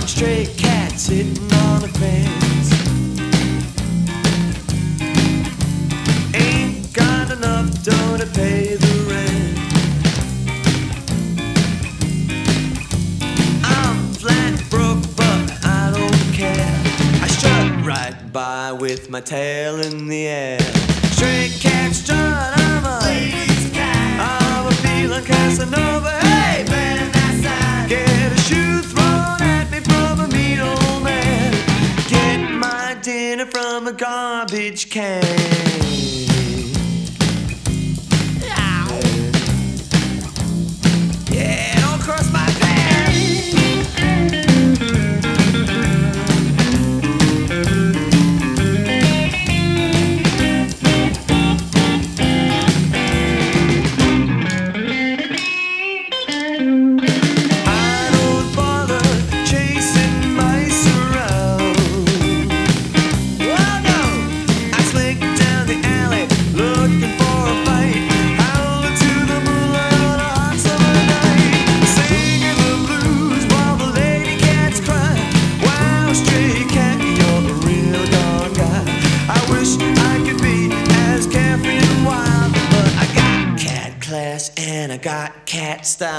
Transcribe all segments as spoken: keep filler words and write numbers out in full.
Park stray cat sitting on a fence. Ain't got enough dough to pay the rent. I'm flat broke, but I don't care. I strut right by with my tail in the air. Stray cat strut, I'm a ladies' cat. I'm a feeling Casanova. Hey, man, that's that. Get a shoe thrown at me from a mean old man. Get my dinner from a garbage can. Yeah, don't cross my path. And I got cat style.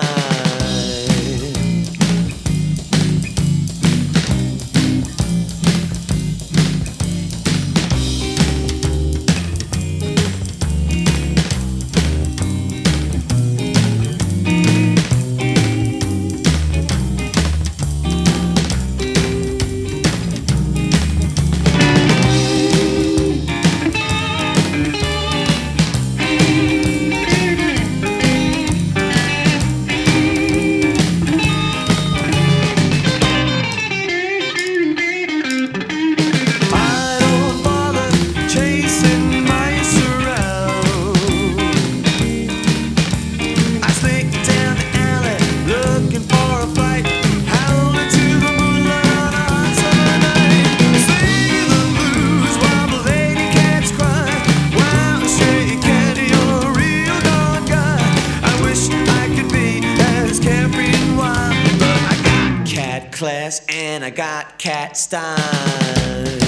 Class and I got cat style.